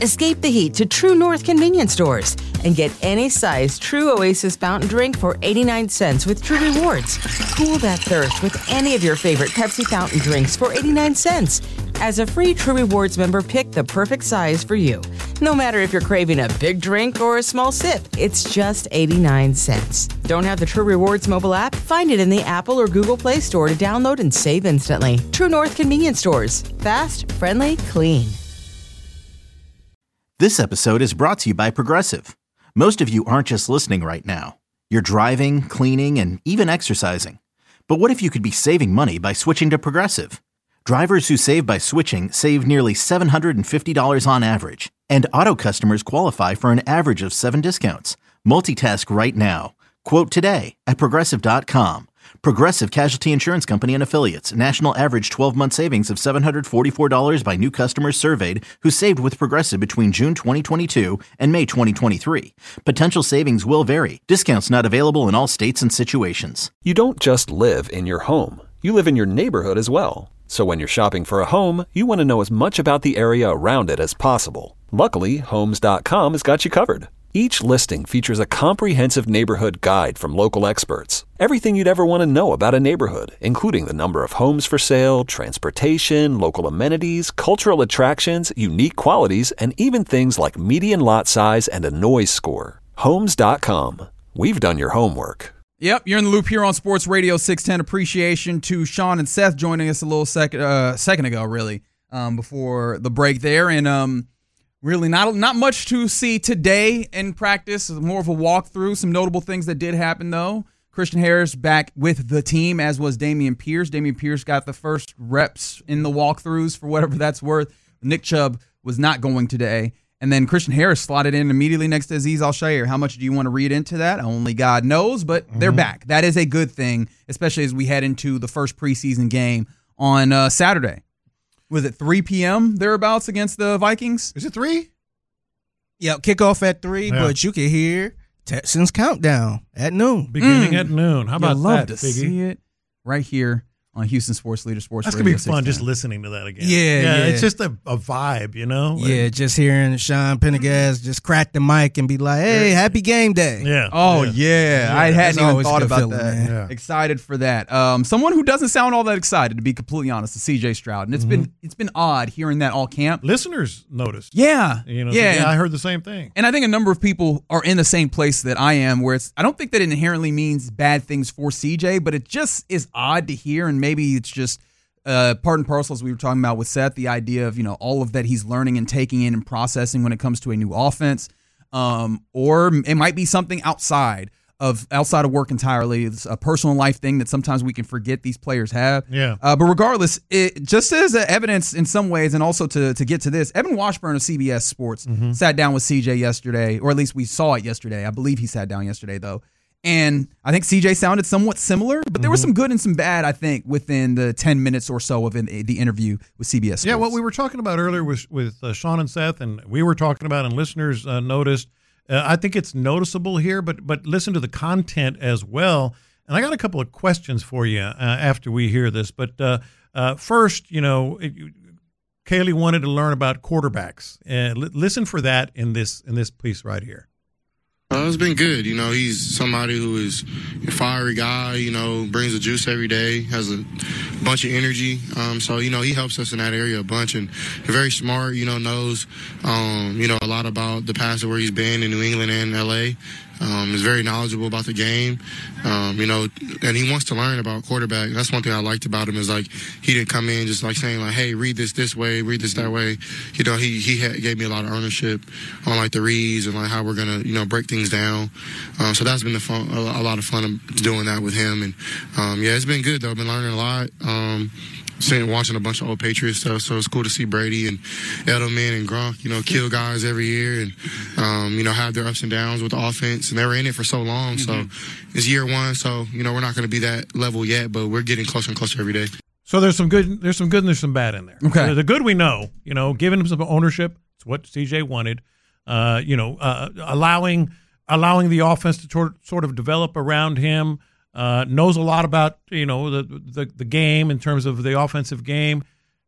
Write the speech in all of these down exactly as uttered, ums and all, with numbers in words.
Escape the heat to True North convenience stores and get any size True Oasis fountain drink for eighty-nine cents with True Rewards. Cool that thirst with any of your favorite Pepsi fountain drinks for eighty-nine cents. As a free True Rewards member, pick the perfect size for you. No matter if you're craving a big drink or a small sip, it's just eighty-nine cents. Don't have the True Rewards mobile app? Find it in the Apple or Google Play Store to download and save instantly. True North convenience stores. Fast, friendly, clean. This episode is brought to you by Progressive. Most of you aren't just listening right now. You're driving, cleaning, and even exercising. But what if you could be saving money by switching to Progressive? Drivers who save by switching save nearly seven hundred fifty dollars on average. And auto customers qualify for an average of seven discounts. Multitask right now. Quote today at Progressive dot com. Progressive Casualty Insurance Company and Affiliates. National average twelve-month savings of seven hundred forty-four dollars by new customers surveyed who saved with Progressive between June twenty twenty-two and May twenty twenty-three. Potential savings will vary. Discounts not available in all states and situations. You don't just live in your home. You live in your neighborhood as well. So when you're shopping for a home, you want to know as much about the area around it as possible. Luckily, Homes dot com has got you covered. Each listing features a comprehensive neighborhood guide from local experts. Everything you'd ever want to know about a neighborhood, including the number of homes for sale, transportation, local amenities, cultural attractions, unique qualities, and even things like median lot size and a noise score. Homes dot com. We've done your homework. Yep, you're in the loop here on Sports Radio six ten. Appreciation to Sean and Seth joining us a little second uh, second ago, really, um, before the break there. And um, really not not much to see today in practice. More of a walkthrough. Some notable things that did happen, though. Christian Harris back with the team, as was Dameon Pierce. Dameon Pierce got the first reps in the walkthroughs for whatever that's worth. Nick Chubb was not going today. And then Christian Harris slotted in immediately next to Azeez Al-Shaair. How much do you want to read into that? Only God knows, but mm-hmm. they're back. That is a good thing, especially as we head into the first preseason game on uh, Saturday. Was it three p.m. thereabouts against the Vikings? Is it three? Yeah, kickoff at three, yeah. But you can hear Texans countdown at noon. Beginning mm. at noon. How about You'd love that, to Biggie? See it right here on Houston Sports Leader Sports That's Radio. That's going to be fun just listening to that again. Yeah, yeah. yeah it's just a, a vibe, you know? Yeah, like, just hearing Sean Pendergast just crack the mic and be like, hey, happy game day. Yeah. Oh, yeah. yeah. yeah. I hadn't even thought about feeling, that. Yeah. Excited for that. Um, someone who doesn't sound all that excited, to be completely honest, is C J Stroud. And it's mm-hmm. been it's been odd hearing that all camp. Listeners noticed. Yeah. You know, yeah. So, yeah, I heard the same thing. And I think a number of people are in the same place that I am, where it's I don't think that it inherently means bad things for C J, but it just is odd to hear, and maybe it's just Uh, part and parcel, as we were talking about with Seth, the idea of, you know, all of that he's learning and taking in and processing when it comes to a new offense. Um, or it might be something outside of outside of work entirely. It's a personal life thing that sometimes we can forget these players have. Yeah. Uh, but regardless, it just as evidence in some ways, and also to, to get to this, Evan Washburn of C B S Sports mm-hmm. sat down with C J yesterday, or at least we saw it yesterday. I believe he sat down yesterday, though. And I think C J sounded somewhat similar, but there was some good and some bad, I think, within the ten minutes or so of in, the interview with C B S Sports. Yeah, what we were talking about earlier was with uh, Sean and Seth, and we were talking about, and listeners uh, noticed. Uh, I think it's noticeable here, but but listen to the content as well. And I got a couple of questions for you uh, after we hear this. But uh, uh, first, you know, it, Kaylee wanted to learn about quarterbacks. Uh, l- listen for that in this in this piece right here. Uh, it's been good. You know, he's somebody who is a fiery guy, you know, brings the juice every day, has a bunch of energy. Um, so, you know, he helps us in that area a bunch, and very smart, you know, knows, um, you know, a lot about the past of where he's been in New England and L A. Um, is very knowledgeable about the game, um, you know, and he wants to learn about quarterback. That's one thing I liked about him is, like, he didn't come in just, like, saying, like, hey, read this this way, read this that way. You know, he he had, gave me a lot of ownership on, like, the reads and, like, how we're going to, you know, break things down. Um, so that's been the fun, a, a lot of fun doing that with him. And, um, yeah, it's been good, though. I've been learning a lot. Um, Seeing, watching a bunch of old Patriots stuff, so it's cool to see Brady and Edelman and Gronk, you know, kill guys every year and, um, you know, have their ups and downs with the offense. And they were in it for so long, mm-hmm. so it's year one. So, you know, we're not going to be that level yet, but we're getting closer and closer every day. So there's some good, there's some good and there's some bad in there. Okay. The good we know, you know, giving him some ownership. It's what C J wanted. Uh, you know, uh, allowing allowing the offense to tor- sort of develop around him. Uh, knows a lot about, you know, the, the the game in terms of the offensive game.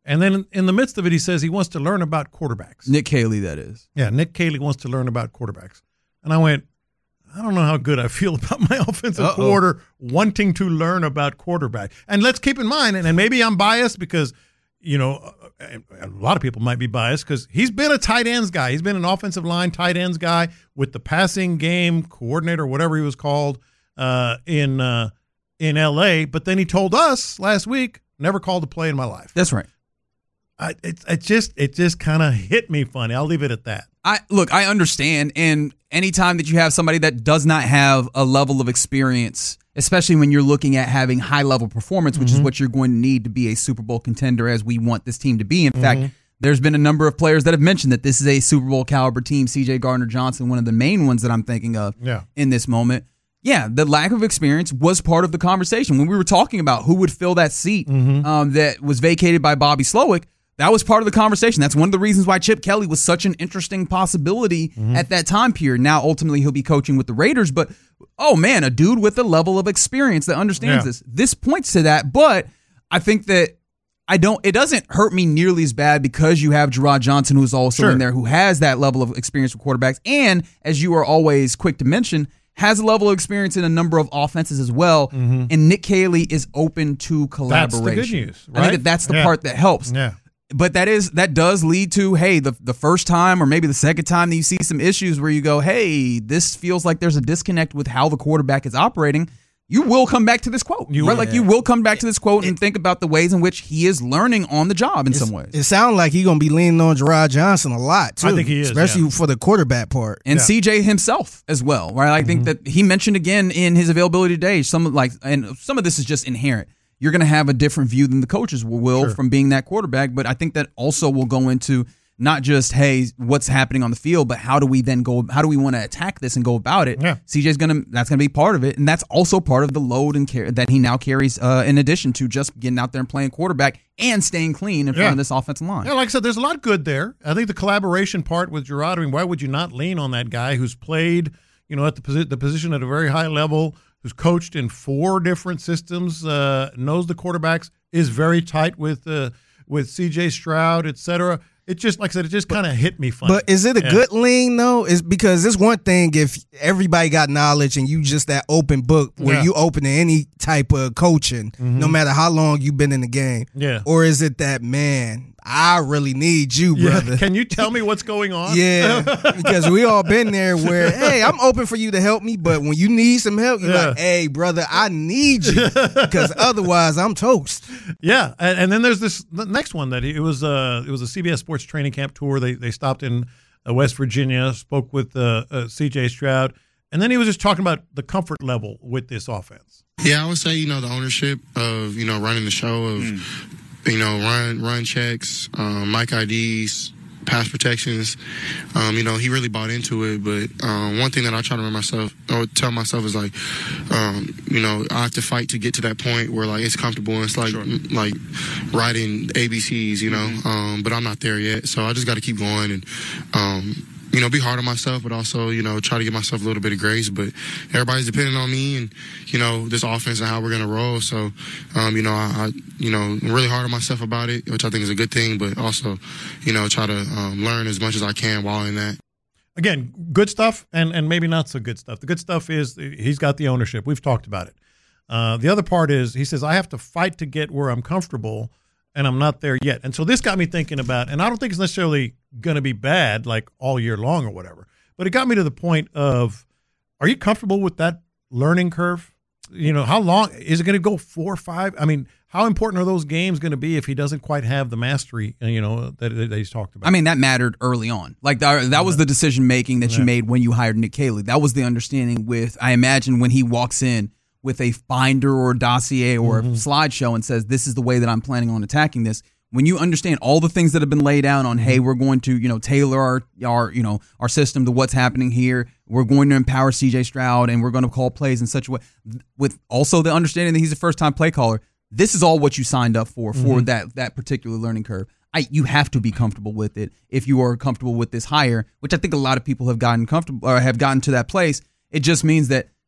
And then in the midst of it, he says he wants to learn about quarterbacks. Nick Caley, that is. Yeah, Nick Caley wants to learn about quarterbacks. And I went, I don't know how good I feel about my offensive Uh-oh. coordinator wanting to learn about quarterback. And let's keep in mind, and, and maybe I'm biased because, you know, a lot of people might be biased because he's been a tight ends guy. He's been an offensive line tight ends guy with the passing game coordinator, whatever he was called, uh, in uh, in L A. But then he told us last week, never called a play in my life. That's right. I, it, it just it just kind of hit me funny. I'll leave it at that. I look, I understand, and anytime that you have somebody that does not have a level of experience, especially when you're looking at having high level performance, which mm-hmm. is what you're going to need to be a Super Bowl contender, as we want this team to be. In mm-hmm. fact, there's been a number of players that have mentioned that this is a Super Bowl caliber team. C J Gardner-Johnson, one of the main ones that I'm thinking of yeah. in this moment. Yeah, the lack of experience was part of the conversation when we were talking about who would fill that seat mm-hmm. um, that was vacated by Bobby Slowick. That was part of the conversation. That's one of the reasons why Chip Kelly was such an interesting possibility mm-hmm. at that time period. Now, ultimately, he'll be coaching with the Raiders, but, oh, man, a dude with a level of experience that understands yeah. this. This points to that, but I think that I don't. It doesn't hurt me nearly as bad because you have Gerard Johnson, who's also sure. in there, who has that level of experience with quarterbacks, and, as you are always quick to mention, has a level of experience in a number of offenses as well, mm-hmm. and Nick Caley is open to collaboration. That's the good news, right? I think that that's the yeah. part that helps. Yeah. But that is that does lead to, hey, the the first time or maybe the second time that you see some issues where you go, hey, this feels like there's a disconnect with how the quarterback is operating. You will come back to this quote, you, right? Yeah. Like you will come back to this quote and think about the ways in which he is learning on the job in it's, some ways. It sounds like he's going to be leaning on Gerard Johnson a lot, too. I think he is, especially yeah. for the quarterback part. And yeah. C J himself as well, right? I mm-hmm. think that he mentioned again in his availability today, some of like, and some of this is just inherent. You're going to have a different view than the coaches will sure. from being that quarterback. But I think that also will go into not just, hey, what's happening on the field, but how do we then go, how do we want to attack this and go about it? Yeah. C J's going to, that's going to be part of it. And that's also part of the load and care that he now carries uh, in addition to just getting out there and playing quarterback and staying clean in front yeah. of this offensive line. Yeah, like I said, there's a lot good there. I think the collaboration part with Gerard, I mean, why would you not lean on that guy who's played, you know, at the, posi- the position at a very high level, who's coached in four different systems, uh, knows the quarterbacks, is very tight with uh, with C J Stroud, et cetera. It just, like I said, it just kind of hit me funny. But is it a yeah. good lean, though? Is because it's one thing if everybody got knowledge and you just that open book where yeah. you open to any type of coaching, mm-hmm. no matter how long you've been in the game. Yeah. Or is it that, man, I really need you, brother. Yeah. Can you tell me what's going on? Yeah, because we all been there where, hey, I'm open for you to help me, but when you need some help, you're yeah. like, hey, brother, I need you because otherwise I'm toast. Yeah, and, and then there's this the next one that it was uh it was a C B S Sports training camp tour. They they stopped in uh, West Virginia, spoke with uh, uh, C J Stroud, and then he was just talking about the comfort level with this offense. Yeah, I would say, you know, the ownership of, you know, running the show of, mm. you know, run run checks, um, mic I Ds, pass protections. Um, you know, he really bought into it. But um, one thing that I try to remember myself or tell myself is like, um, you know, I have to fight to get to that point where like it's comfortable. And it's like sure. like writing A B Cs, you know. Mm-hmm. Um, but I'm not there yet, so I just got to keep going and. Um, You know, be hard on myself, but also, you know, try to give myself a little bit of grace. But everybody's depending on me and, you know, this offense and how we're going to roll. So, um, you know, I, I, you know, I'm really hard on myself about it, which I think is a good thing. But also, you know, try to um, learn as much as I can while in that. Again, good stuff and, and maybe not so good stuff. The good stuff is he's got the ownership. We've talked about it. Uh, the other part is he says, I have to fight to get where I'm comfortable. And I'm not there yet. And so this got me thinking about, and I don't think it's necessarily going to be bad like all year long or whatever, but it got me to the point of, are you comfortable with that learning curve? You know, how long is it going to go? Four or five? I mean, how important are those games going to be if he doesn't quite have the mastery, you know, that, that he's talked about? I mean, that mattered early on. Like that, that was the decision making that you yeah. made when you hired Nick Caley. That was the understanding with, I imagine, when he walks in with a binder or dossier or mm-hmm. a slideshow and says, this is the way that I'm planning on attacking this. When you understand all the things that have been laid out on, hey, we're going to, you know, tailor our, our, you know, our system to what's happening here. We're going to empower C J Stroud and we're going to call plays in such a way with also the understanding that he's a first time play caller. This is all what you signed up for, for mm-hmm. that, that particular learning curve. I, you have to be comfortable with it if you are comfortable with this hire, which I think a lot of people have gotten comfortable or have gotten to that place. It just means that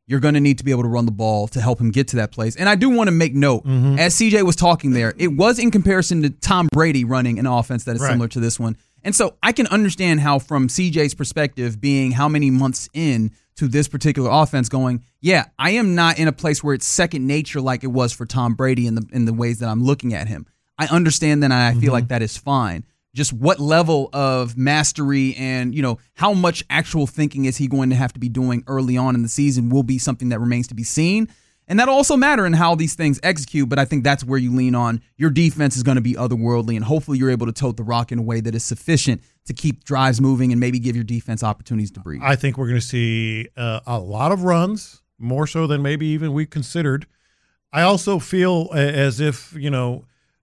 you're going to need to be able to run the ball to help him get to that place. And I do want to make note, mm-hmm. as C J was talking there, it was in comparison to Tom Brady running an offense that is right. similar to this one. And so I can understand how, from C J's perspective, being how many months in to this particular offense, going, yeah, I am not in a place where it's second nature like it was for Tom Brady in the in the ways that I'm looking at him. I understand that, and I feel mm-hmm. like that is fine. Just what level of mastery and, you know, how much actual thinking is he going to have to be doing early on in the season will be something that remains to be seen. And that'll also matter in how these things execute, but I think that's where you lean on. Your defense is going to be otherworldly, and hopefully you're able to tote the rock in a way that is sufficient to keep drives moving and maybe give your defense opportunities to breathe. I think we're going to see uh, a lot of runs, more so than maybe even we considered. I also feel as if, you know,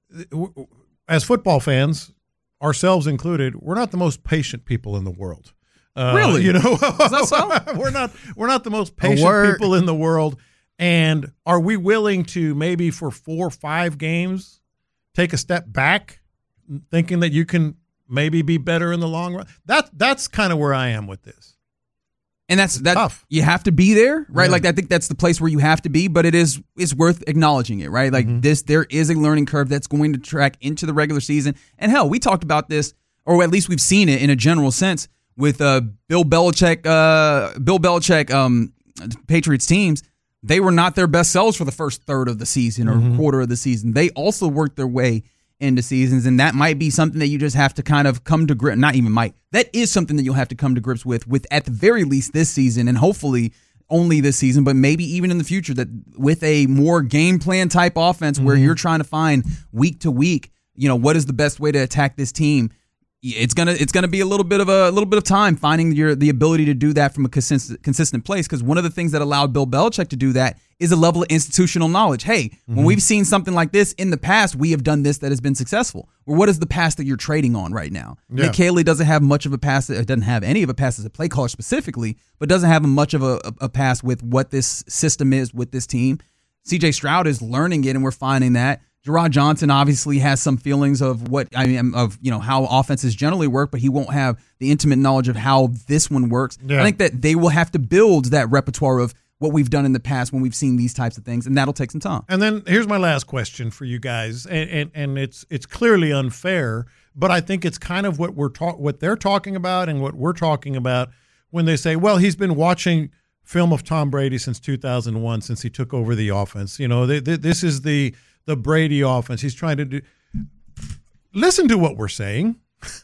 as football fans, ourselves included, we're not the most patient people in the world. Uh, really? You know, is that so? we're not we're not the most patient people in the world. And are we willing to maybe for four or five games take a step back, thinking that you can maybe be better in the long run? That that's kind of where I am with this. And that's it's that tough. You have to be there, right? Yeah. Like I think that's the place where you have to be, but it is it's worth acknowledging it, right? Like mm-hmm. this, there is a learning curve that's going to track into the regular season. And hell, we talked about this, or at least we've seen it in a general sense with uh, Bill Belichick, uh, Bill Belichick, um, Patriots teams. They were not their best selves for the first third of the season or mm-hmm. quarter of the season. They also worked their way into seasons, and that might be something that you just have to kind of come to grips. Not even might. That is something that you'll have to come to grips with, with at the very least this season, and hopefully only this season, but maybe even in the future, that with a more game plan type offense mm-hmm. where you're trying to find week to week, you know, what is the best way to attack this team. It's gonna it's gonna be a little bit of a, a little bit of time finding your the ability to do that from a consistent consistent place, because one of the things that allowed Bill Belichick to do that is a level of institutional knowledge. Hey, mm-hmm. when we've seen something like this in the past, we have done this that has been successful. Well, what is the pass that you're trading on right now? Yeah. Nick Haley doesn't have much of a pass. It doesn't have any of a pass as a play caller specifically, but doesn't have much of a, a, a pass with what this system is with this team. C J Stroud is learning it, and we're finding that. Gerard Johnson obviously has some feelings of what I mean of you know how offenses generally work, but he won't have the intimate knowledge of how this one works. Yeah. I think that they will have to build that repertoire of what we've done in the past when we've seen these types of things, and that'll take some time. And then here's my last question for you guys, and and, and it's it's clearly unfair, but I think it's kind of what we're talk what they're talking about and what we're talking about when they say, well, he's been watching film of Tom Brady since two thousand one, since he took over the offense. You know, they, they, this is the the Brady offense. He's trying to do. Listen to what we're saying.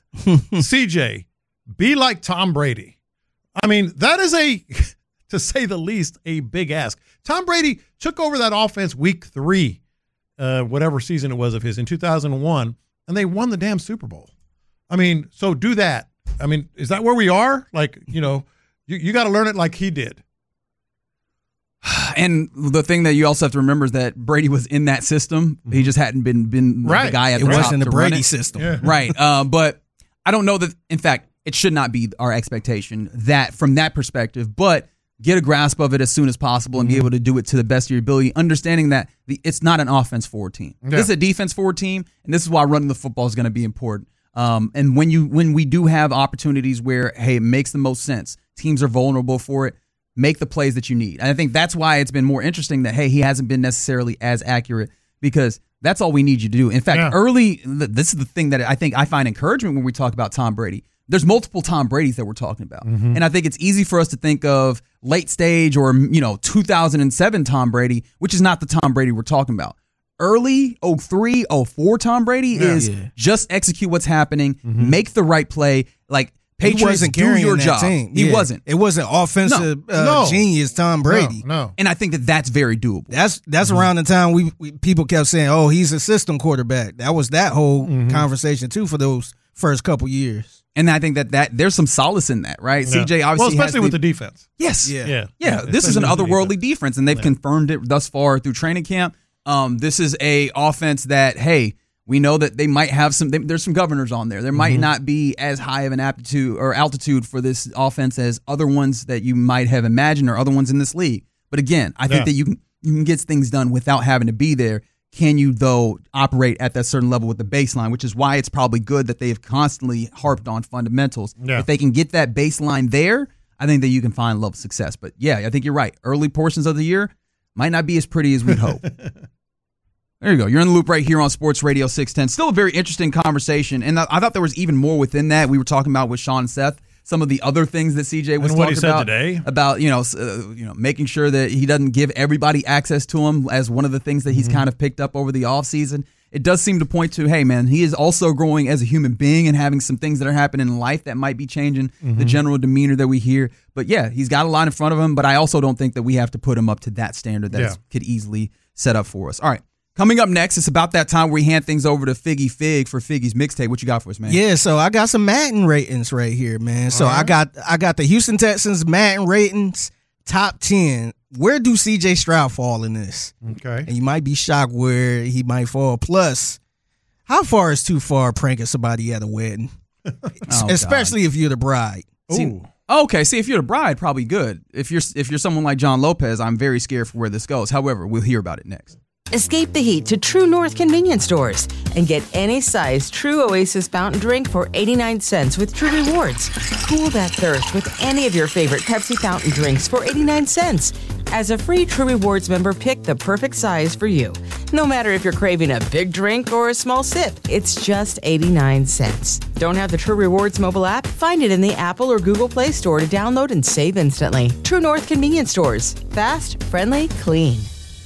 C J, be like Tom Brady. I mean, that is a, to say the least, a big ask. Tom Brady took over that offense week three, uh, whatever season it was of his, in two thousand one, and they won the damn Super Bowl. I mean, so do that. I mean, is that where we are? Like, you know, you, you got to learn it like he did. And the thing that you also have to remember is that Brady was in that system. He just hadn't been been right. the guy at the it top wasn't to the Brady run it. system. Yeah. Right. Uh, but I don't know that, in fact, it should not be our expectation that from that perspective, but get a grasp of it as soon as possible and mm-hmm. be able to do it to the best of your ability, understanding that the, it's not an offense forward team. Yeah. This is a defense forward team, and this is why running the football is going to be important. Um, and when you when we do have opportunities where, hey, it makes the most sense, teams are vulnerable for it, make the plays that you need. And I think that's why it's been more interesting that, hey, he hasn't been necessarily as accurate, because that's all we need you to do. In fact, yeah. early, this is the thing that I think I find encouragement when we talk about Tom Brady. There's multiple Tom Bradys that we're talking about. Mm-hmm. And I think it's easy for us to think of late stage or, you know, two thousand seven Tom Brady, which is not the Tom Brady we're talking about. Early oh three, oh four Tom Brady yeah. is yeah. just execute what's happening, mm-hmm. make the right play, like, Patriots, he wasn't do your job. Team. He yeah. wasn't. It wasn't offensive no. Uh, No. genius Tom Brady. No, no. And I think that that's very doable. That's that's Mm-hmm. around the time we, we people kept saying, "Oh, he's a system quarterback." That was that whole Mm-hmm. conversation too for those first couple years. And I think that, that there's some solace in that, right? Yeah. C J obviously well, especially has with the defense. Yes. Yeah. Yeah, Yeah, this is an Especially with the otherworldly defense. defense, and they've Yeah. confirmed it thus far through training camp. Um, this is a offense that, hey, we know that they might have some. They, there's some governors on there. There might Mm-hmm. not be as high of an aptitude or altitude for this offense as other ones that you might have imagined or other ones in this league. But again, I think Yeah. that you can you can get things done without having to be there. Can you, though, operate at that certain level with the baseline, which is why it's probably good that they have constantly harped on fundamentals. Yeah. If they can get that baseline there, I think that you can find level of success. But yeah, I think you're right. Early portions of the year might not be as pretty as we'd hope. There you go. You're in the loop right here on Sports Radio six ten. Still a very interesting conversation. And I thought there was even more within that. We were talking about with Sean and Seth, some of the other things that C J was and what talking he said about today. About, you know, uh, you know, making sure that he doesn't give everybody access to him as one of the things that he's mm-hmm. kind of picked up over the offseason. It does seem to point to, hey, man, he is also growing as a human being and having some things that are happening in life that might be changing mm-hmm. the general demeanor that we hear. But, yeah, he's got a lot in front of him, but I also don't think that we have to put him up to that standard that yeah. could easily set up for us. All right. Coming up next, it's about that time where we hand things over to Figgy Fig for Figgy's mixtape. What you got for us, man? Yeah, so I got some Madden ratings right here, man. So right. I got I got the Houston Texans Madden ratings top ten. Where do C J Stroud fall in this? Okay. And you might be shocked where he might fall. Plus, how far is too far pranking somebody at a wedding? oh, Especially God. if you're the bride. See, okay, see, if you're the bride, probably good. If you're if you're someone like John Lopez, I'm very scared for where this goes. However, we'll hear about it next. Escape the heat to True North convenience stores and get any size True Oasis fountain drink for eighty-nine cents with True Rewards. Cool that thirst with any of your favorite Pepsi fountain drinks for eighty-nine cents. As a free True Rewards member, pick the perfect size for you. No matter if you're craving a big drink or a small sip, it's just eighty-nine cents. Don't have the True Rewards mobile app? Find it in the Apple or Google Play Store to download and save instantly. True North convenience stores. Fast, friendly, clean.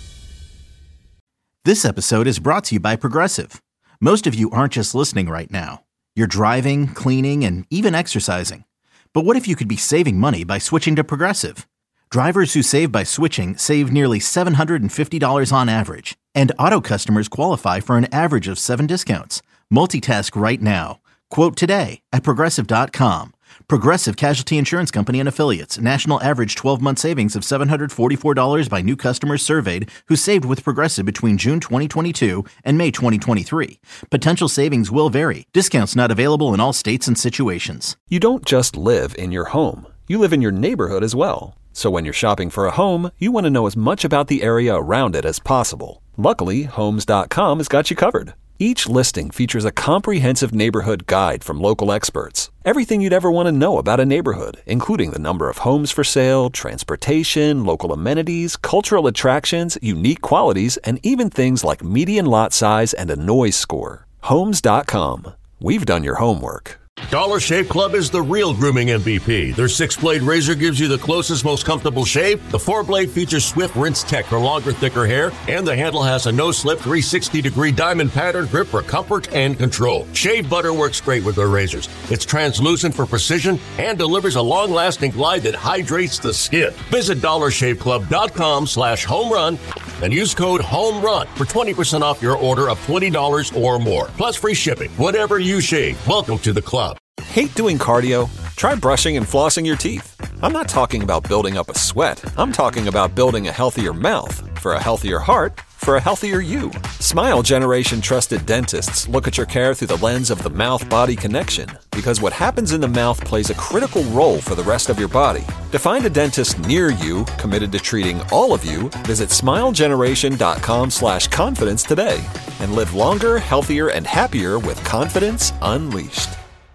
This episode is brought to you by Progressive. Most of you aren't just listening right now. You're driving, cleaning, and even exercising. But what if you could be saving money by switching to Progressive? Drivers who save by switching save nearly seven hundred fifty dollars on average. And auto customers qualify for an average of seven discounts. Multitask right now. Quote today at Progressive dot com. Progressive Casualty Insurance Company and Affiliates. National average twelve-month savings of seven hundred forty-four dollars by new customers surveyed who saved with Progressive between June twenty twenty-two and May twenty twenty-three. Potential savings will vary. Discounts not available in all states and situations. You don't just live in your home. You live in your neighborhood as well. So when you're shopping for a home, you want to know as much about the area around it as possible. Luckily, Homes dot com has got you covered. Each listing features a comprehensive neighborhood guide from local experts. Everything you'd ever want to know about a neighborhood, including the number of homes for sale, transportation, local amenities, cultural attractions, unique qualities, and even things like median lot size and a noise score. Homes dot com. We've done your homework. Dollar Shave Club is the real grooming M V P. Their six-blade razor gives you the closest, most comfortable shave. The four-blade features Swift Rinse Tech for longer, thicker hair. And the handle has a no-slip three sixty degree diamond pattern grip for comfort and control. Shave butter works great with their razors. It's translucent for precision and delivers a long-lasting glide that hydrates the skin. Visit dollar shave club dot com slash home run and use code HOMERUN for twenty percent off your order of twenty dollars or more. Plus free shipping. Whatever you shave, welcome to the club. Hate doing cardio? Try brushing and flossing your teeth. I'm not talking about building up a sweat. I'm talking about building a healthier mouth for a healthier heart for a healthier you. Smile Generation trusted dentists look at your care through the lens of the mouth-body connection because what happens in the mouth plays a critical role for the rest of your body. To find a dentist near you committed to treating all of you, visit smile generation dot com slash confidence today and live longer, healthier, and happier with confidence unleashed.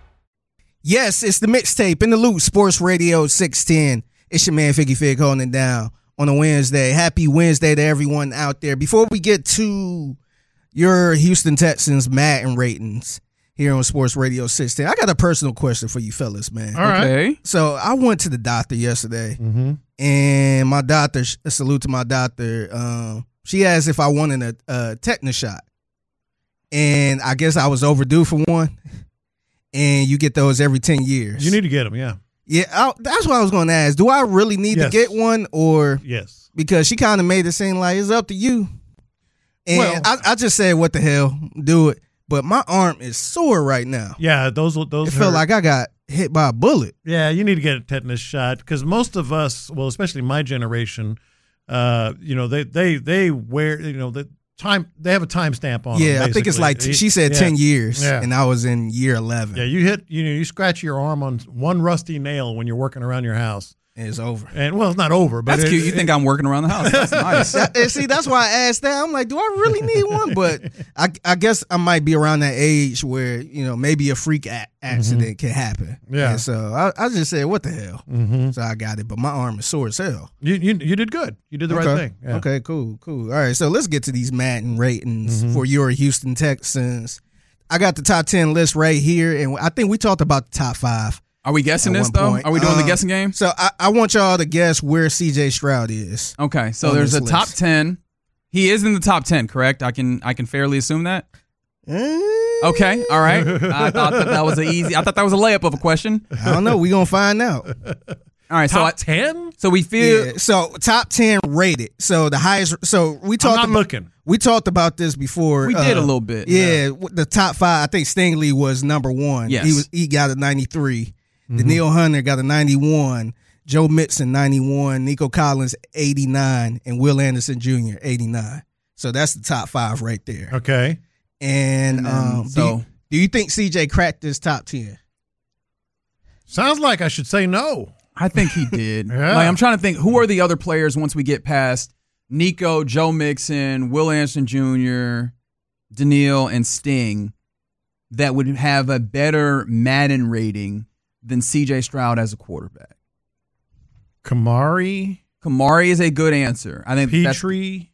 Yes, it's the mixtape in the loop, Sports Radio six ten. It's your man Figgy Fig holding it down on a Wednesday. Happy Wednesday to everyone out there. Before we get to your Houston Texans Madden ratings here on Sports Radio six ten, I got a personal question for you fellas, man. All right. Okay. So I went to the doctor yesterday, mm-hmm. and my doctor, a salute to my doctor, um, she asked if I wanted a, a tetanus shot. And I guess I was overdue for one. And you get those every ten years. You need to get them, yeah. Yeah, I, that's what I was going to ask. Do I really need yes. to get one, or yes? Because she kind of made it seem like it's up to you. And well, I, I just said, "What the hell, do it." But my arm is sore right now. Yeah, those those. It hurt. felt like I got hit by a bullet. Yeah, you need to get a tetanus shot because most of us, well, especially my generation, uh, you know, they they they wear, you know, the time they have a time stamp on. Yeah, them, I think it's like t- she said yeah. ten years, yeah. and I was in year eleven. Yeah, you hit, you know, you scratch your arm on one rusty nail when you're working around your house, It's over. And well, it's not over, but That's it, cute. You it, think I'm working around the house? That's nice. That- and see, that's why I asked that. I'm like, do I really need one? But I, I guess I might be around that age where, you know, maybe a freak a- accident mm-hmm. can happen. Yeah. And so I, I just said, what the hell? Mm-hmm. So I got it, but my arm is sore as hell. You you, you did good. You did the okay. right thing. Yeah. Okay, cool, cool. All right, so let's get to these Madden ratings mm-hmm. for your Houston Texans. I got the top ten list right here, and I think we talked about the top five. Are we guessing this, though? Point. Are we doing um, the guessing game? So I, I want y'all to guess where C J Stroud is. Okay, so there's a list. Top ten. He is in the top ten, correct? I can I can fairly assume that? Okay, all right. I thought that, that was a easy. I thought that was a layup of a question. I don't know. We're going to find out. All right, top so ten? So we feel yeah, so top ten rated. So the highest so we talked I'm not about, looking. We talked about this before. We uh, did a little bit. Yeah, yeah, the top five. I think Stingley was number one. Yes. He was he got a ninety-three. Mm-hmm. Daniil Hunter got a ninety-one. Joe Mixon ninety-one. Nico Collins eighty-nine, and Will Anderson Junior eighty-nine. So that's the top five right there. Okay. And, and then, um, so do you, do you think C J cracked this top ten? Sounds like I should say no. I think he did. Yeah. Like I'm trying to think, who are the other players once we get past Nico, Joe Mixon, Will Anderson Junior, Daniil, and Sting that would have a better Madden rating than C J Stroud as a quarterback? Kamari. Kamari is a good answer. I think Petrie.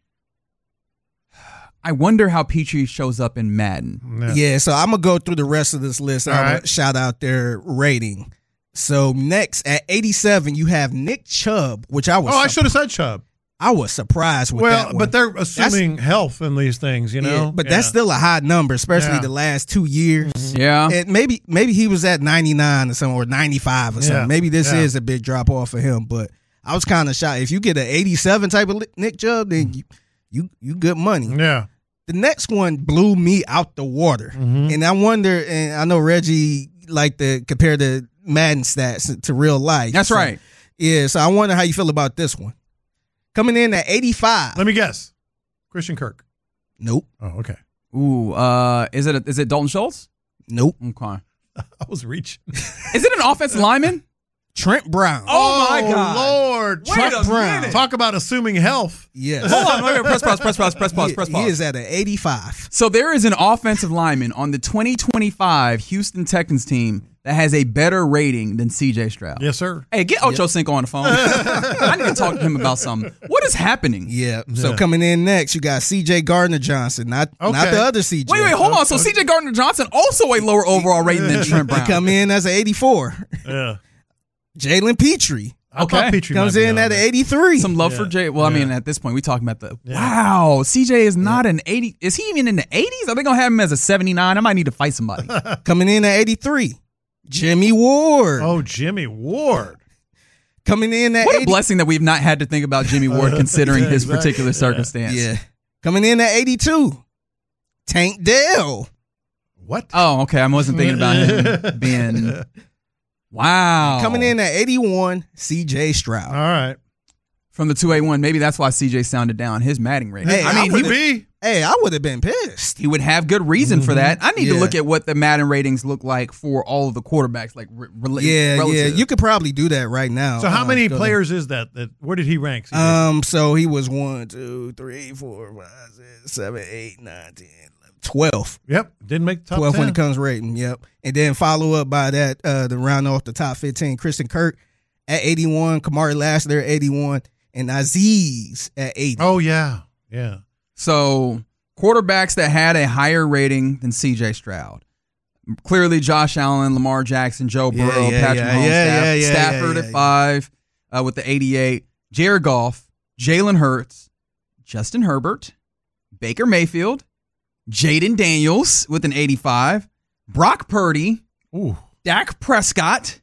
I wonder how Petrie shows up in Madden. Yeah, yeah so I'm going to go through the rest of this list. I'm going to shout out their rating. So next, at eighty-seven, you have Nick Chubb, which I was Oh, I should have said Chubb. I was surprised with well, that one. But they're assuming that's, health in these things, you know? Yeah, but yeah. that's still a high number, especially yeah. the last two years. Mm-hmm. Yeah. And maybe maybe he was at ninety-nine or something, or ninety-five or something. Yeah. Maybe this yeah. is a big drop off for him, but I was kind of shocked. If you get an eighty-seven type of Nick Chubb, then you you, you good money. Yeah. The next one blew me out the water. Mm-hmm. And I wonder, and I know Reggie liked to compare the Madden stats to real life. That's so, right. Yeah, so I wonder how you feel about this one. Coming in at eighty-five. Let me guess. Christian Kirk. Nope. Oh, okay. Ooh, uh, is it a, is it Dalton Schultz? Nope. Okay. I was reaching. Is it an offensive lineman? Trent Brown. Oh, my God. Lord. Wait Trent a Brown. minute. Talk about assuming health. Yes. Hold on. Wait, wait, press pause, press pause, press pause, he, press pause. He is at an eighty-five. So there is an offensive lineman on the twenty twenty-five Houston Texans team that has a better rating than C J Stroud. Yes, sir. Hey, get Ocho yep. Cinco on the phone. I need to talk to him about something. What is happening? Yeah. So yeah. coming in next, you got C J Gardner Johnson, not okay. not the other C J. Wait, wait, hold on. So C J Gardner Johnson also a lower overall rating than Trent Brown. He come in as an eighty-four. Yeah. Jalen Petrie. I okay. Petrie comes in at an eighty-three. Some love yeah. for Jay. Well, I yeah. mean, at this point, we're talking about the yeah. wow. C J is not yeah. an eighty. Is he even in the eighties? Are they gonna have him as a seventy-nine? I might need to fight somebody. Coming in at eighty-three, Jimmy Ward. Oh, Jimmy Ward. Coming in at what a eighty blessing that we've not had to think about Jimmy Ward considering yeah, his exactly. particular circumstance. Yeah. Coming in at eighty-two, Tank Dell. What? Oh, okay. I wasn't thinking about him being. Wow. Coming in at eighty-one, C J Stroud. All right. From the two eighty-one, maybe that's why C J sounded down his Madden rating. Hey, I mean, I he would be. Hey, I would have been pissed. He would have good reason mm-hmm. for that. I need yeah. to look at what the Madden ratings look like for all of the quarterbacks, like re- re- yeah, relative. yeah. You could probably do that right now. So how uh, many players is that? That where did he rank? Um, so he was one, two, three, four, five, six, seven, eight, nine, ten, eleven, twelve. Yep, didn't make the top twelve ten. when it comes rating. Yep, and then follow up by that uh, to round off the top fifteen. Christian Kirk at eighty-one, Kamari Lassiter at eighty-one, and Aziz at eighty. Oh yeah, yeah. So quarterbacks that had a higher rating than C J Stroud. Clearly Josh Allen, Lamar Jackson, Joe Yeah, Burrow, yeah, Patrick yeah, Mahomes, yeah, Staff- yeah, yeah, Stafford yeah, at yeah. five uh, with the eighty-eight, Jared Goff, Jalen Hurts, Justin Herbert, Baker Mayfield, Jaden Daniels with an eighty-five, Brock Purdy, Ooh. Dak Prescott,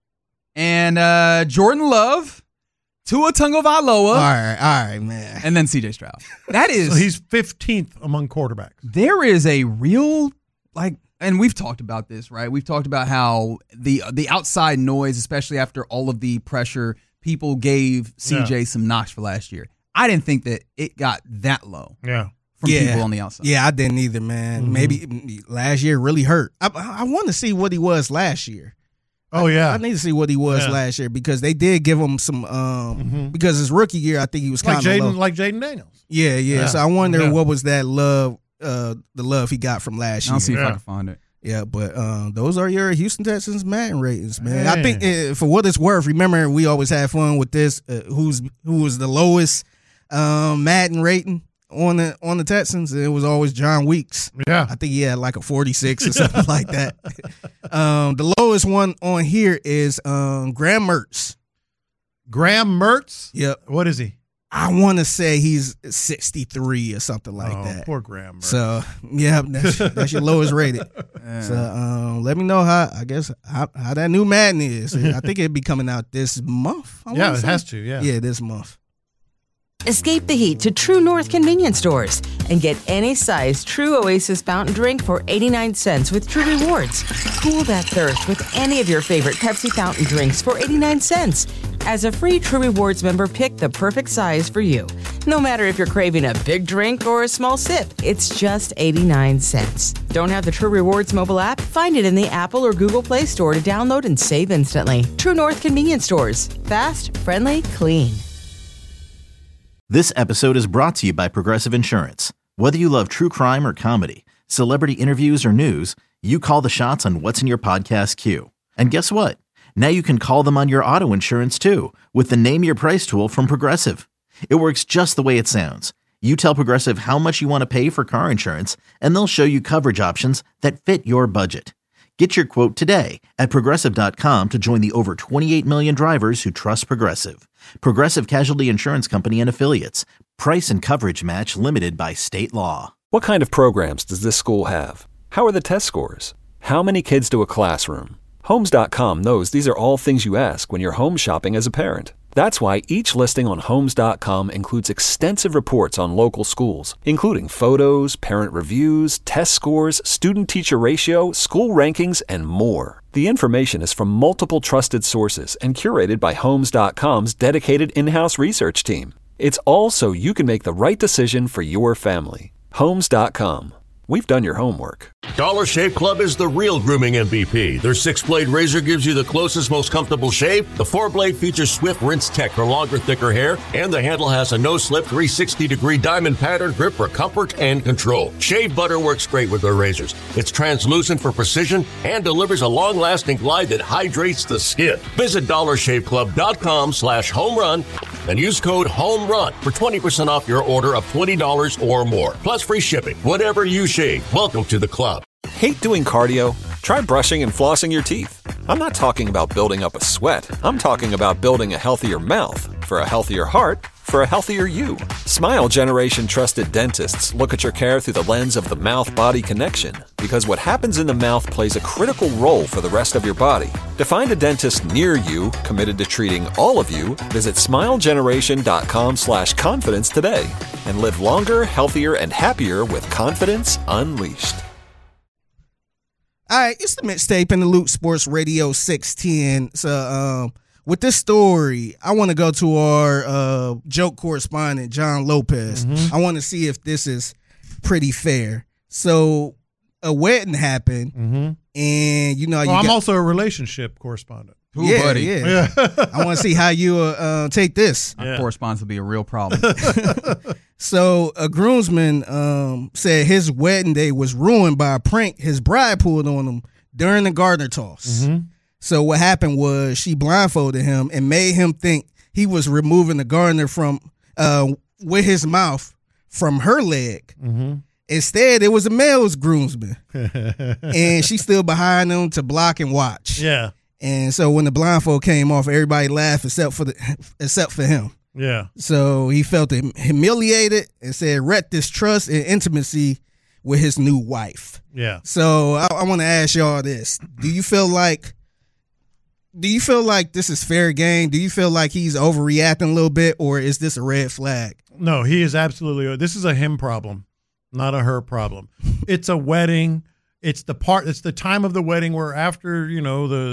and uh, Jordan Love, Tua Tagovailoa, All right, all right, man. and then C J Stroud. That is, So he's fifteenth among quarterbacks. there is a real, like, and we've talked about this, right? We've talked about how the the outside noise, especially after all of the pressure, people gave C J Yeah. some knocks for last year. I didn't think that it got that low Yeah. from Yeah. people on the outside. Yeah, I didn't either, man. Mhm. Maybe last year really hurt. I, I want to see what he was last year. Oh yeah, I, I need to see what he was yeah. last year because they did give him some. Um, mm-hmm. Because his rookie year, I think he was kind like of Jaden, like Jaden Daniels. Yeah, yeah, yeah. So I wonder yeah. what was that love, uh, the love he got from last year. I'll see if yeah. I can find it. Yeah, but um, those are your Houston Texans Madden ratings, man. Hey. I think uh, for what it's worth, remember we always have fun with this. Uh, who's who was the lowest um, Madden rating on the on the Texans? It was always John Weeks. Yeah, I think he had like a forty-six or something like that. Um, the lowest one on here is um, Graham Mertz. Graham Mertz. Yep. What is he? I want to say he's sixty-three or something like oh, that. Poor Graham Mertz. So yeah, that's, that's your lowest rated. Yeah. So um, let me know how I guess how, how that new Madden is. I think it'd be coming out this month. I yeah, wanna it say. has to. Yeah, Yeah, this month. Escape the heat to True North convenience stores and get any size True Oasis fountain drink for eighty-nine cents with True Rewards. Cool that thirst with any of your favorite Pepsi fountain drinks for eighty-nine cents. As a free True Rewards member, pick the perfect size for you. No matter if you're craving a big drink or a small sip, it's just eighty-nine cents. Don't have the True Rewards mobile app? Find it in the Apple or Google Play Store to download and save instantly. True North convenience stores. Fast, friendly, clean. This episode is brought to you by Progressive Insurance. Whether you love true crime or comedy, celebrity interviews or news, you call the shots on what's in your podcast queue. And guess what? Now you can call them on your auto insurance too with the Name Your Price tool from Progressive. It works just the way it sounds. You tell Progressive how much you want to pay for car insurance, and they'll show you coverage options that fit your budget. Get your quote today at Progressive dot com to join the over twenty-eight million drivers who trust Progressive. Progressive Casualty Insurance Company and Affiliates. Price and coverage match limited by state law. What kind of programs does this school have? How are the test scores? How many kids do a classroom? Homes dot com knows these are all things you ask when you're home shopping as a parent. That's why each listing on Homes dot com includes extensive reports on local schools, including photos, parent reviews, test scores, student-teacher ratio, school rankings, and more. The information is from multiple trusted sources and curated by Homes dot com's dedicated in-house research team. It's all so you can make the right decision for your family. Homes dot com. We've done your homework. Dollar Shave Club is the real grooming M V P. Their six-blade razor gives you the closest, most comfortable shave. The four-blade features Swift Rinse Tech for longer, thicker hair. And the handle has a no-slip three sixty degree diamond pattern grip for comfort and control. Shave butter works great with their razors. It's translucent for precision and delivers a long-lasting glide that hydrates the skin. Visit dollar shave club dot com slash home run and use code HOMERUN for twenty percent off your order of twenty dollars or more. Plus free shipping. Whatever you shave, welcome to the club. Hate doing cardio? Try brushing and flossing your teeth. I'm not talking about building up a sweat. I'm talking about building a healthier mouth. For a healthier heart, for a healthier you. Smile Generation trusted dentists look at your care through the lens of the mouth-body connection, because what happens in the mouth plays a critical role for the rest of your body. To find a dentist near you committed to treating all of you, visit smile generation dot com slash confidence today and live longer, healthier, and happier with confidence unleashed. All right, it's the mixtape in the Loop Sports Radio six ten. So, um, with this story, I want to go to our uh, joke correspondent, John Lopez. Mm-hmm. I want to see if this is pretty fair. So, a wedding happened, mm-hmm. and you know, well, you I'm got, also a relationship correspondent. Ooh, yeah, buddy. yeah. yeah. I want to see how you uh, uh, take this. Our yeah. correspondence will be a real problem. So a groomsman um, said his wedding day was ruined by a prank his bride pulled on him during the garter toss. Mm-hmm. So what happened was she blindfolded him and made him think he was removing the garter from uh, with his mouth from her leg. Mm-hmm. Instead, it was a male's groomsman, and she stood behind him to block and watch. Yeah. And so when the blindfold came off, everybody laughed except for the except for him. Yeah. So he felt humiliated and said, "Wreck this trust and intimacy with his new wife." Yeah. So I, I want to ask y'all this: Do you feel like, do you feel like this is fair game? Do you feel like he's overreacting a little bit, or is this a red flag? No, he is absolutely. This is a him problem, not a her problem. It's a wedding. It's the part. It's the time of the wedding where after you know the.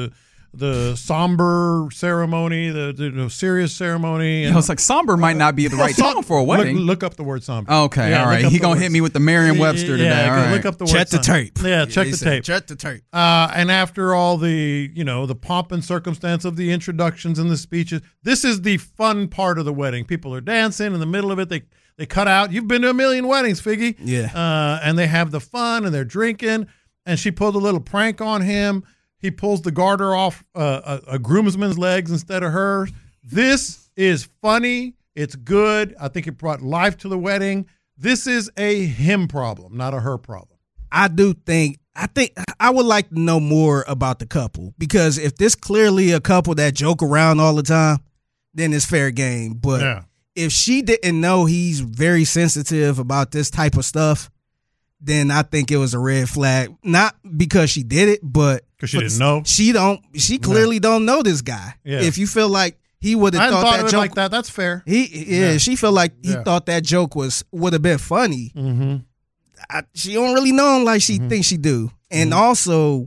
the somber ceremony, the, the you know, serious ceremony. And, I was like, somber might not be the right som- tone for a wedding. Look, look up the word somber. Okay, Yeah, all right. look up He the gonna word- hit me with the Merriam-Webster today. Yeah, all go right. look up the word. Check the somber. tape. Yeah, check They the said, tape. Check the tape. Uh, and after all the, you know, the pomp and circumstance of the introductions and the speeches, this is the fun part of the wedding. People are dancing in the middle of it. They they cut out. You've been to a million weddings, Figgy. Yeah. Uh, and they have the fun and they're drinking. And she pulled a little prank on him. He pulls the garter off uh, a, a groomsman's legs instead of hers. This is funny. It's good. I think it brought life to the wedding. This is a him problem, not a her problem. I do think I think I would like to know more about the couple, because if this clearly a couple that joke around all the time, then it's fair game. But Yeah. if she didn't know he's very sensitive about this type of stuff, then I think it was a red flag. Not because she did it, but 'Cause she for- didn't know? She don't. She clearly don't know this guy. Yeah. If you feel like he would I have hadn't thought, thought that of it joke like that. That's fair. He yeah, Yeah. she felt like he Yeah. thought that joke was would have been funny. Mm-hmm. I, she don't really know him like she Mhm. thinks she do. And Mm-hmm. also,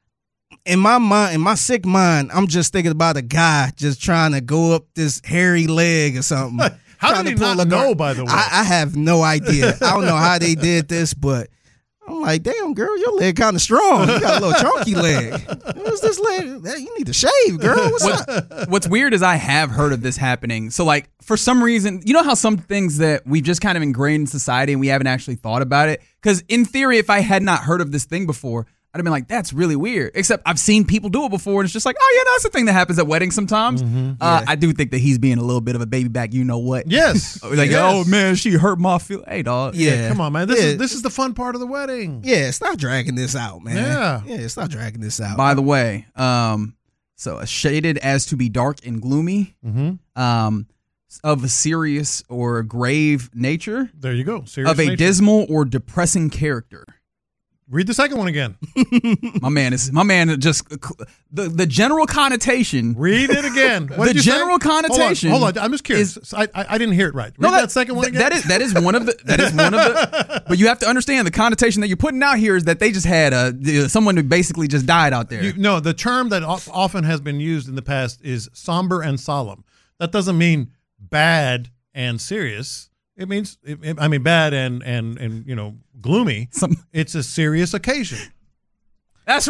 in my mind, in my sick mind, I'm just thinking about a guy just trying to go up this hairy leg or something. How Trying did to he not pull a know, guard. by the way? I, I have no idea. I don't know how they did this, but I'm like, damn, girl, your leg kind of strong. You got a little chunky leg. What's this leg? You need to shave, girl. What's up? What's weird is I have heard of this happening. So, like, for some reason, you know how some things that we've just kind of ingrained in society and we haven't actually thought about it? Because in theory, if I had not heard of this thing before, I'd have been like, that's really weird. Except I've seen people do it before, and it's just like, oh, yeah, that's a thing that happens at weddings sometimes. Mm-hmm. Uh, I do think that he's being a little bit of a baby back, you know what? Yes. Like, Yes. oh, man, she hurt my feel. Hey, dog. Yeah. Come on, man. This Yeah. is this is the fun part of the wedding. Yeah, stop dragging this out, man. Yeah. Yeah, stop dragging this out. By the way, um, so uh, shaded as to be dark and gloomy, Mm-hmm. um, of a serious or grave nature, There you go. Serious of a nature. dismal or depressing character. Read the second one again. My man is my man. Just the the general connotation. Read it again. What The did you say? general connotation Hold on, hold on. I'm just curious. I, I I didn't hear it right. Read that, second one th- again. That is that is one of the that is one of the. But you have to understand the connotation that you're putting out here is that they just had a the- someone who basically just died out there. You, no, the term that of- often has been used in the past is somber and solemn. That doesn't mean bad and serious. It means, it, it- I mean, bad and and and you know, gloomy. Some- It's a serious occasion. That's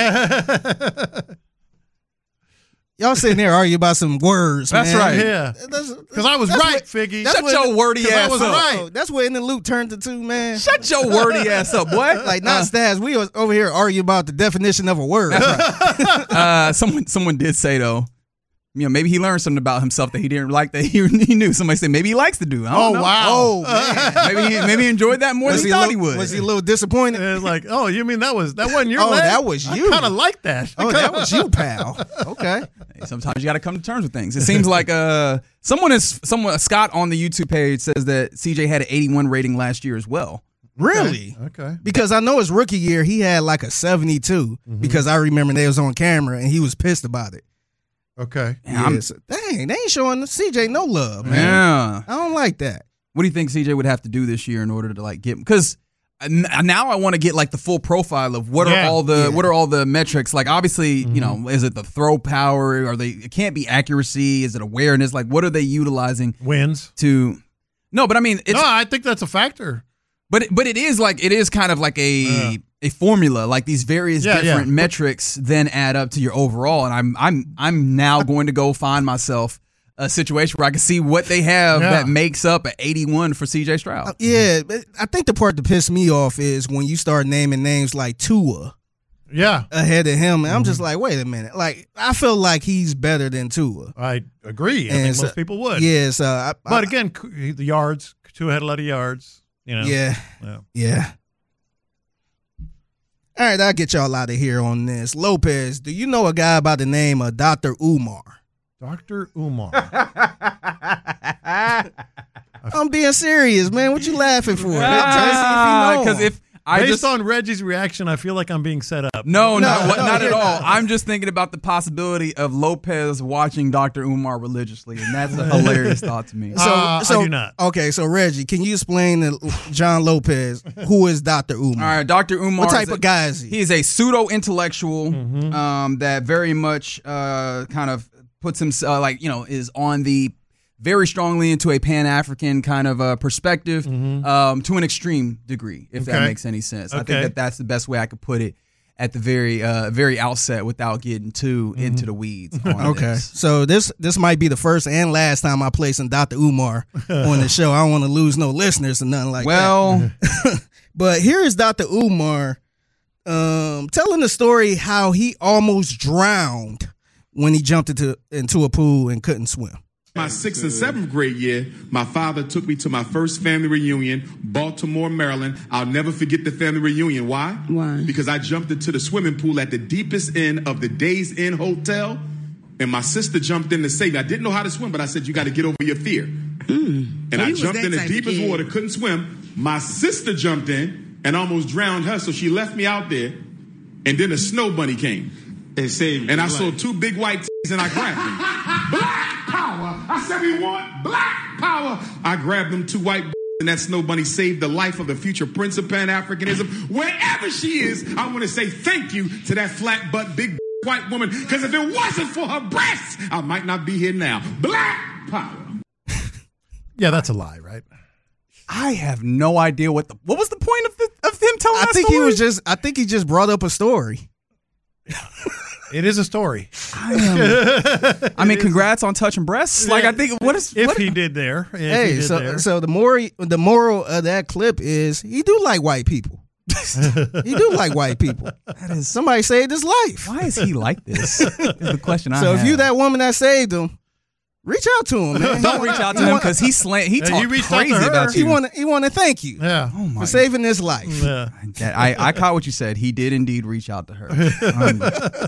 right. Y'all sitting there arguing about some words, That's man. right. Yeah, That's- because I was that's right, what- Figgy. that's Shut what- your wordy 'cause I ass was up. right. That's what In the Loop turned into, man. Shut your wordy ass up, boy. Like, not Uh, stats. We was over here arguing about the definition of a word. uh, someone someone did say though, you know, maybe he learned something about himself that he didn't like that he, he knew. Somebody said maybe he likes to do. I don't Oh know. wow. Oh, man. Maybe he, maybe he enjoyed that more Was than he, he a thought little, he would. was he a little disappointed? It's like, oh, you mean that was that wasn't your Oh, leg? that was you. I kind of like that. Oh, that was you, pal. Okay. Hey, sometimes you got to come to terms with things. It seems like uh someone is someone Scott on the YouTube page says that C J had an eighty-one rating last year as well. Really? Okay. Because I know his rookie year, he had like a seventy-two because I remember they was on camera and he was pissed about it. Okay. Yeah, I'm- Yeah, so- dang, they ain't showing C J no love, man. Yeah. I don't like that. What do you think C J would have to do this year in order to like get? Because now I want to get like the full profile of what Yeah. are all the Yeah. what are all the metrics? Like obviously, you know, is it the throw power? Are they? It can't be accuracy. Is it awareness? Like what are they utilizing Wins. to? No, but I mean, it's no, I think that's a factor. but it, but it is like it is kind of like a Yeah. a formula. Like these various Yeah, different yeah. metrics then add up to your overall. And I'm I'm I'm now going to go find myself a situation where I can see what they have Yeah. that makes up an eighty-one for C J Stroud. Yeah, but I think the part that pissed me off is when you start naming names like Tua Yeah, ahead of him, and I'm just like, wait a minute. Like, I feel like he's better than Tua. I agree. I And think so- most people would. Yeah, so I, But I- again, c- the yards. Tua had a lot of yards. You know. yeah, Yeah. yeah. All right, I'll get y'all out of here on this. Lopez, do you know a guy by the name of Doctor Umar? Doctor Umar. I'm being serious, man. What you laughing for? Because Try to see if you know if I Based just, on Reggie's reaction, I feel like I'm being set up. No, No, not, no, not at you're all. not. I'm just thinking about the possibility of Lopez watching Doctor Umar religiously, and that's a hilarious thought to me. So, Uh, I so do not. Okay, so Reggie, can you explain to John Lopez who is Doctor Umar? All right, Doctor Umar. What type is a- of guy is he? He is a pseudo intellectual Mm-hmm. um, that very much uh, kind of puts him uh, like you know is on the very strongly into a Pan African kind of uh, perspective um, to an extreme degree, if that Mm-hmm. Okay. makes any sense. I Okay. think that that's the best way I could put it at the very uh, very outset without getting too Mm-hmm. into the weeds. On Okay, this. so this this might be the first and last time I play some Doctor Umar on the show. I don't want to lose no listeners or nothing like that. Well, But here is Doctor Umar um, telling the story how he almost drowned when he jumped into into a pool and couldn't swim. My sixth and seventh grade year, my father took me to my first family reunion, Baltimore, Maryland. I'll never forget the family reunion. Why? Why? Because I jumped into the swimming pool at the deepest end of the Days Inn Hotel, and my sister jumped in to save me. I didn't know how to swim, but I said, you got to get over your fear. And So I you was jumped that in the type of deepest kid. water, couldn't swim. My sister jumped in and almost drowned her, so she left me out there, and then a snow bunny came. It saved And I your saw life. two big white titties and I grabbed them. Black power. I said we want black power. I grabbed them two white and that snow bunny saved the life of the future prince of Pan-Africanism. Wherever she is, I want to say thank you to that flat butt big white woman, because if it wasn't for her breasts, I might not be here now. Black power. Yeah, that's a lie, right? I have no idea what the what was the point of the, of him telling I that think story? he was just. I think he just brought up a story. It is a story. I, I mean, congrats on touching breasts. Like, I think what is If what, he did there. If he Hey, did so there. so the moral the moral of that clip is he do like white people. He do like white people. that is Somebody saved his life. why is he like this? Is the question I So have. if you that woman that saved him, reach out to him, man. don't reach out to him because he slant he Hey, he talked reached out to crazy her. about He you. want to he want to thank you yeah. oh my for saving his life. Yeah. That- I, I caught what you said. He did indeed reach out to her. Um,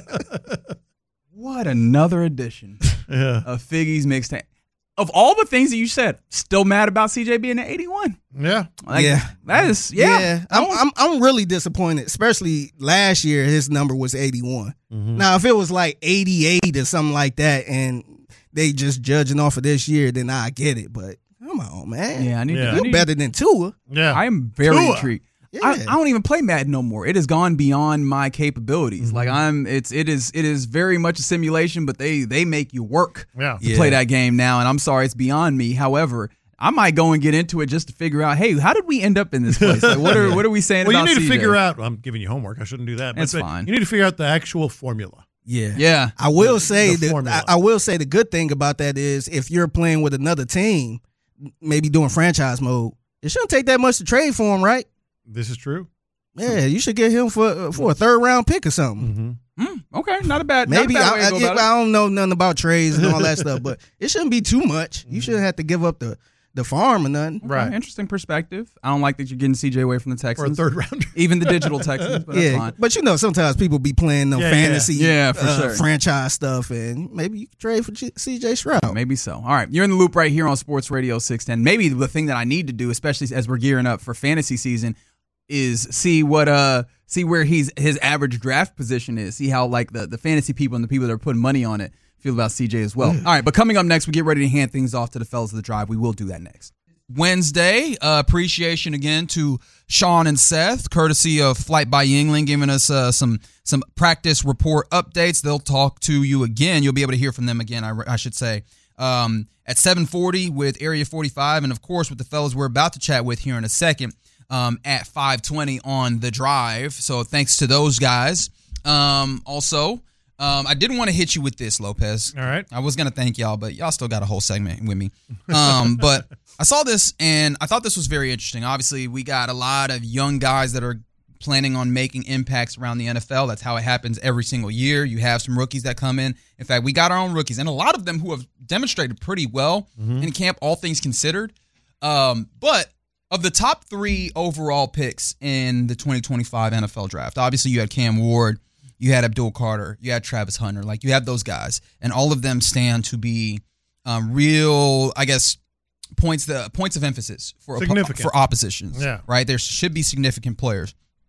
what another edition Yeah. of Figgy's mixtape. Of all the things that you said, still mad about C J being at eighty-one. Yeah. Like, Yeah. that is yeah. I'm, I'm I'm really disappointed, especially last year his number was eighty-one. Mm-hmm. Now if it was like eighty-eight or something like that, and they just judging off of this year, then I get it. But come on, man, yeah, I need Yeah. to. I you need, better than Tua. Yeah. I am very Tua. intrigued. Yeah. I, I don't even play Madden no more. It has gone beyond my capabilities. Mm-hmm. Like I'm, it's it is it is very much a simulation, but they they make you work Yeah. to play that game now. And I'm sorry, it's beyond me. However, I might go and get into it just to figure out, hey, how did we end up in this place? Like, what are what are we saying Well, you about need to C J? figure out. I'm giving you homework. I shouldn't do that. But, It's but fine. You need to figure out the actual formula. Yeah, Yeah, I will say the that formula. I, I will say the good thing about that is if you're playing with another team, maybe doing franchise mode, it shouldn't take that much to trade for him, right? This is true. Yeah, you should get him for for a third round pick or something. Mm-hmm. Mm, okay, not a bad. Maybe not a bad I, way to I, go yeah, about it. I don't know nothing about trades and all that stuff, but it shouldn't be too much. You shouldn't have to give up the, the farm or nothing. Okay, Right. interesting perspective. I don't like that you're getting C J away from the For a Texans, third rounder. even the digital Texans. But that's Yeah, fine. but you know sometimes people be playing them Yeah, yeah. fantasy, Yeah, for uh, sure. franchise stuff, and maybe you could trade for G- C J Stroud. Maybe so. All right, you're in the loop right here on Sports Radio six ten. Maybe the thing that I need to do, especially as we're gearing up for fantasy season, is see what uh see where he's his average draft position is. See how like the, the fantasy people and the people that are putting money on it feel about C J as well. All right, but coming up next, we get ready to hand things off to the fellas of the drive. We will do that next. Wednesday, uh, appreciation again to Sean and Seth, courtesy of Flight by Yingling, giving us uh, some some practice report updates. They'll talk to you again. You'll be able to hear from them again, I, I should say, um, at seven forty with Area forty-five, and of course with the fellas we're about to chat with here in a second um, at five twenty on the drive. So thanks to those guys. Um, also, um, I didn't want to hit you with this, Lopez. All right. I was going to thank y'all, but y'all still got a whole segment with me. Um, but I saw this, and I thought this was very interesting. Obviously, we got a lot of young guys that are planning on making impacts around the N F L. That's how it happens every single year. You have some rookies that come in. In fact, we got our own rookies, and a lot of them who have demonstrated pretty well Mm-hmm. in camp, all things considered. Um, but of the top three overall picks in the twenty twenty-five N F L draft, obviously you had Cam Ward, you had Abdul Carter, you had Travis Hunter. Like, you have those guys, and all of them stand to be um, real, I guess, points the points of emphasis for Significant. for oppositions. Yeah. Right? There should be significant players.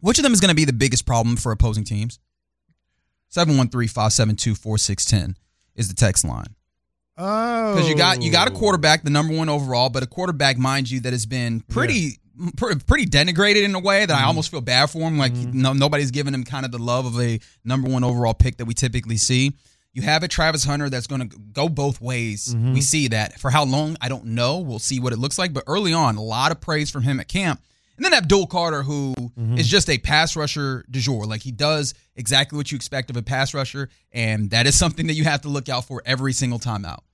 Which of them is going to be the biggest problem for opposing teams? seven one three, five seven two, four six one zero is the text line. Oh. Because you got you got a quarterback, the number one overall, but a quarterback, mind you, that has been pretty yeah. pr- pretty denigrated in a way that mm-hmm. I almost feel bad for him. Like mm-hmm. no, nobody's giving him kind of the love of a number one overall pick that we typically see. You have a Travis Hunter that's going to go both ways. Mm-hmm. We see that. For how long, I don't know. We'll see what it looks like. But early on, a lot of praise from him at camp. And then Abdul Carter, who mm-hmm. is just a pass rusher du jour. Like, he does exactly what you expect of a pass rusher, and that is something that you have to look out for every single time out.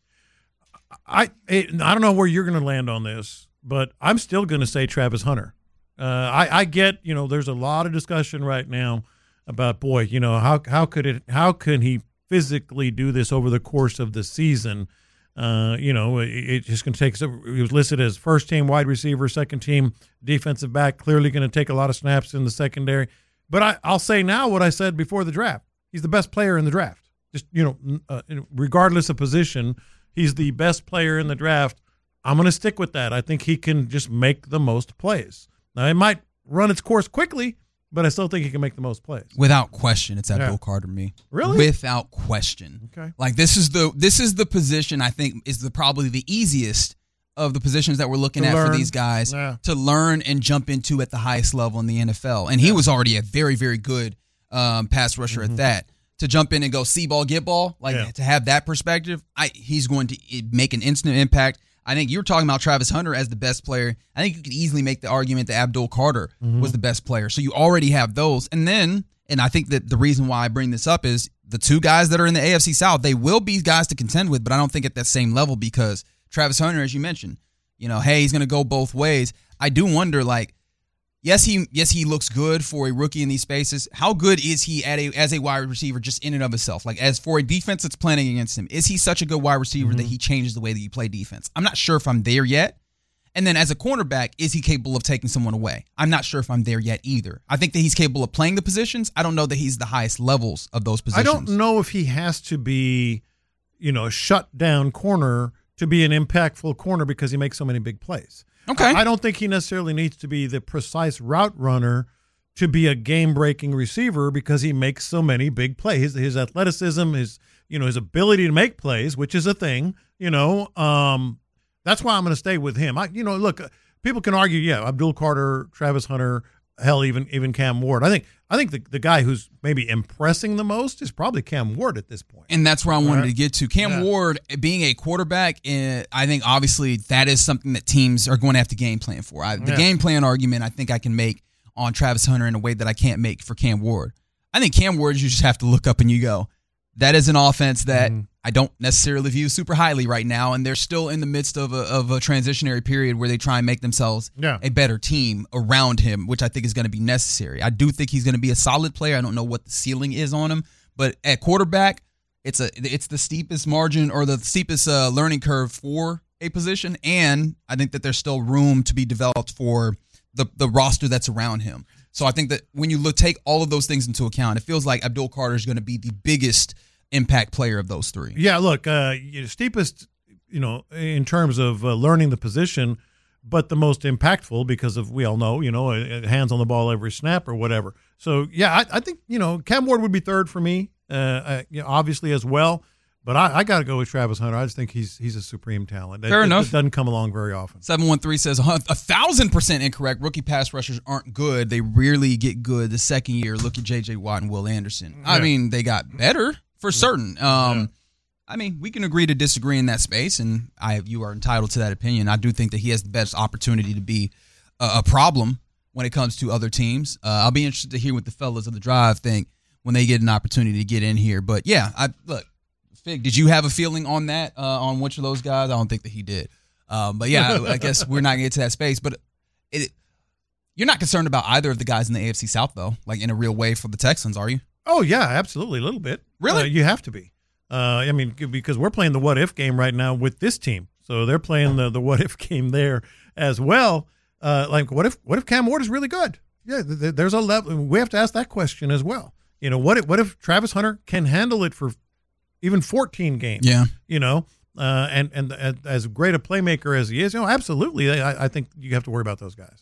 I it, I don't know where you're going to land on this, but I'm still going to say Travis Hunter. Uh, I, I get, you know, there's a lot of discussion right now about, boy, you know, how how could it how could he physically do this over the course of the season? Uh, you know, it, it's just going to take. He was listed as first team wide receiver, second team defensive back. Clearly going to take a lot of snaps in the secondary. But I, I'll say now what I said before the draft. He's the best player in the draft. Just, you know, uh, regardless of position, he's the best player in the draft. I'm going to stick with that. I think he can just make the most plays. Now, it might run its course quickly, but I still think he can make the most plays. Without question, it's Abdul Yeah. Carter to me. Really? Without question. Okay. Like, this is the this is the position I think is the probably the easiest of the positions that we're looking To at learn. for these guys Yeah. to learn and jump into at the highest level in the N F L. And he was already a very, very good um, pass rusher Mm-hmm. at that. To jump in and go see ball, get ball, like Yeah. to have that perspective, I he's going to make an instant impact. I think you were talking about Travis Hunter as the best player. I think you could easily make the argument that Abdul Carter Mm-hmm. was the best player. So you already have those. And then, and I think that the reason why I bring this up is the two guys that are in the A F C South, they will be guys to contend with, but I don't think at that same level because Travis Hunter, as you mentioned, you know, hey, he's going to go both ways. I do wonder, like, yes, he yes he looks good for a rookie in these spaces. How good is he at a as a wide receiver just in and of himself? Like, as for a defense that's planning against him, is he such a good wide receiver Mm-hmm. that he changes the way that you play defense? I'm not sure if I'm there yet. And then as a cornerback, is he capable of taking someone away? I'm not sure if I'm there yet either. I think that he's capable of playing the positions. I don't know that he's the highest levels of those positions. I don't know if he has to be, you know, a shut down corner to be an impactful corner because he makes so many big plays. Okay. I don't think he necessarily needs to be the precise route runner to be a game-breaking receiver because he makes so many big plays. His athleticism, his you know, his ability to make plays, which is a thing. You know, um, that's why I'm going to stay with him. I, you know, look, people can argue, yeah, Abdul Carter, Travis Hunter, hell, even even Cam Ward. I think I think the the guy who's maybe impressing the most is probably Cam Ward at this point. And that's where I wanted Right. to get to. Cam Yeah. Ward, being a quarterback, uh, I think obviously that is something that teams are going to have to game plan for. I, the Yeah. game plan argument I think I can make on Travis Hunter in a way that I can't make for Cam Ward. I think Cam Ward, you just have to look up and you go, that is an offense that Mhm. I don't necessarily view super highly right now, and they're still in the midst of a, of a transitionary period where they try and make themselves Yeah. a better team around him, which I think is going to be necessary. I do think he's going to be a solid player. I don't know what the ceiling is on him, but at quarterback, it's a it's the steepest margin or the steepest uh, learning curve for a position, and I think that there's still room to be developed for the the roster that's around him. So I think that when you look take all of those things into account, it feels like Abdul Carter is going to be the biggest impact player of those three. Yeah, look, uh, steepest, you know, in terms of uh, learning the position, but the most impactful because of, we all know, you know, uh, hands on the ball every snap or whatever. So, yeah, I, I think, you know, Cam Ward would be third for me, uh, uh, you know, obviously as well. But I, I got to go with Travis Hunter. I just think he's he's a supreme talent. Fair it, enough. It doesn't come along very often. seven one three says a thousand percent incorrect. Rookie pass rushers aren't good. They rarely get good the second year. Look at J J Watt and Will Anderson. I Yeah. mean, they got better for certain. Um, Yeah. I mean, we can agree to disagree in that space, and I you are entitled to that opinion. I do think that he has the best opportunity to be a, a problem when it comes to other teams. Uh, I'll be interested to hear what the fellas of the drive think when they get an opportunity to get in here. But yeah, I look. Fig, did you have a feeling on that, uh, on which of those guys? I don't think that he did. Um, but yeah, I, I guess we're not going to get to that space. But it, you're not concerned about either of the guys in the A F C South, though, like in a real way for the Texans, are you? Oh, yeah, absolutely, a little bit. Really? Uh, you have to be. Uh, I mean, because we're playing the what-if game right now with this team. So they're playing the, the what-if game there as well. Uh, like, what if what if Cam Ward is really good? Yeah, th- th- there's a level. We have to ask that question as well. You know, what if, what if Travis Hunter can handle it for even fourteen games? Yeah. You know, uh, and, and and as great a playmaker as he is, you know, absolutely, I, I think you have to worry about those guys.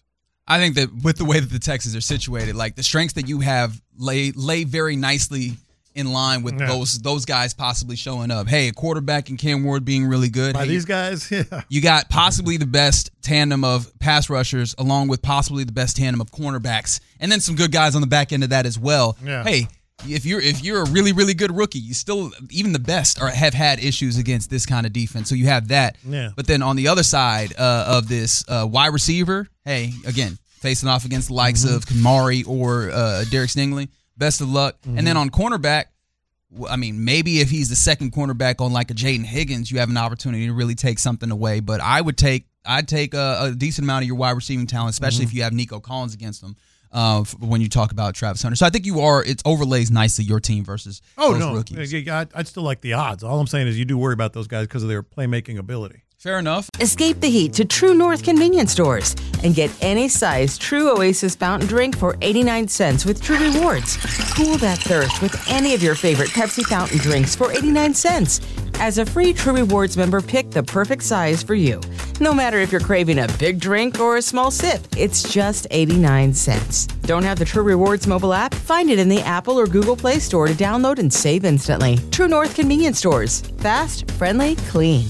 I think that with the way that the Texans are situated, like the strengths that you have lay lay very nicely in line with Yeah. those those guys possibly showing up. Hey, a quarterback and Cam Ward being really good. By hey, these guys, yeah. You got possibly the best tandem of pass rushers, along with possibly the best tandem of cornerbacks, and then some good guys on the back end of that as well. Yeah. Hey, if you're if you're a really really good rookie, you still even the best are have had issues against this kind of defense. So you have that. Yeah. But then on the other side uh, of this uh, wide receiver, hey, again facing off against the likes Mm-hmm. of Kamari or uh, Derek Stingley. Best of luck. Mm-hmm. And then on cornerback. I mean, maybe if he's the second cornerback on like a Jaden Higgins, you have an opportunity to really take something away. But I would take, I'd take a, a decent amount of your wide receiving talent, especially Mm-hmm. if you have Nico Collins against them. Uh, when you talk about Travis Hunter, so I think you are. It overlays nicely your team versus Oh those no, rookies. I'd, I'd still like the odds. All I'm saying is you do worry about those guys because of their playmaking ability. Fair enough. Escape the heat to True North convenience stores and get any size True Oasis fountain drink for eighty-nine cents with True Rewards. Cool that thirst with any of your favorite Pepsi fountain drinks for eighty-nine cents. As a free True Rewards member, pick the perfect size for you. No matter if you're craving a big drink or a small sip, it's just eighty-nine cents. Don't have the True Rewards mobile app? Find it in the Apple or Google Play Store to download and save instantly. True North convenience stores. Fast, friendly, clean.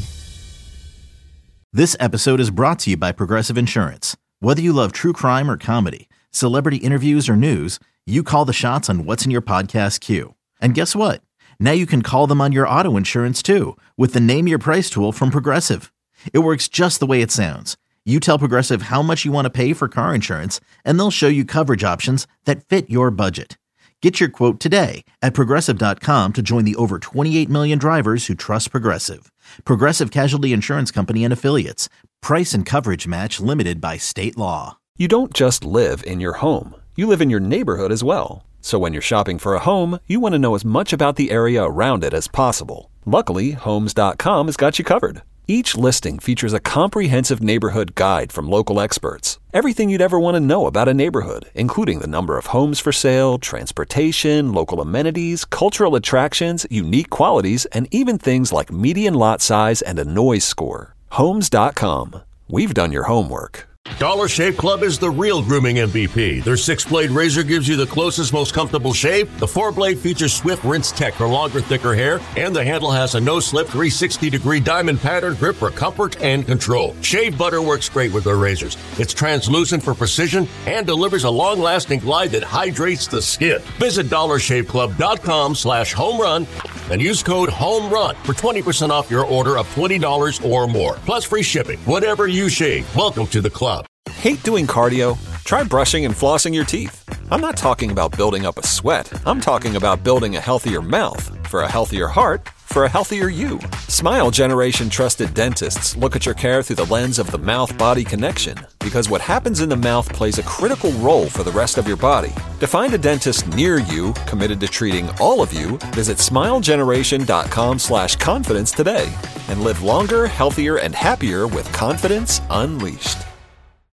This episode is brought to you by Progressive Insurance. Whether you love true crime or comedy, celebrity interviews or news, you call the shots on what's in your podcast queue. And guess what? Now you can call them on your auto insurance too with the Name Your Price tool from Progressive. It works just the way it sounds. You tell Progressive how much you want to pay for car insurance, and they'll show you coverage options that fit your budget. Get your quote today at Progressive dot com to join the over twenty-eight million drivers who trust Progressive. Progressive Casualty Insurance Company and Affiliates. Price and coverage match limited by state law. You don't just live in your home. You live in your neighborhood as well. So when you're shopping for a home, you want to know as much about the area around it as possible. Luckily, Homes dot com has got you covered. Each listing features a comprehensive neighborhood guide from local experts. Everything you'd ever want to know about a neighborhood, including the number of homes for sale, transportation, local amenities, cultural attractions, unique qualities, and even things like median lot size and a noise score. Homes dot com. We've done your homework. Dollar Shave Club is the real grooming M V P. Their six-blade razor gives you the closest, most comfortable shave. The four-blade features Swift Rinse Tech for longer, thicker hair. And the handle has a no-slip three sixty degree diamond pattern grip for comfort and control. Shave butter works great with their razors. It's translucent for precision and delivers a long-lasting glide that hydrates the skin. Visit dollar shave club dot com slash home run and use code HOMERUN for twenty percent off your order of twenty dollars or more. Plus free shipping. Whatever you shave, welcome to the club. Hate doing cardio? Try brushing and flossing your teeth. I'm not talking about building up a sweat. I'm talking about building a healthier mouth. For a healthier heart, for a healthier you. Smile Generation trusted dentists look at your care through the lens of the mouth-body connection, because what happens in the mouth plays a critical role for the rest of your body. To find a dentist near you committed to treating all of you, visit smile generation dot com slash confidence today and live longer, healthier, and happier with confidence unleashed.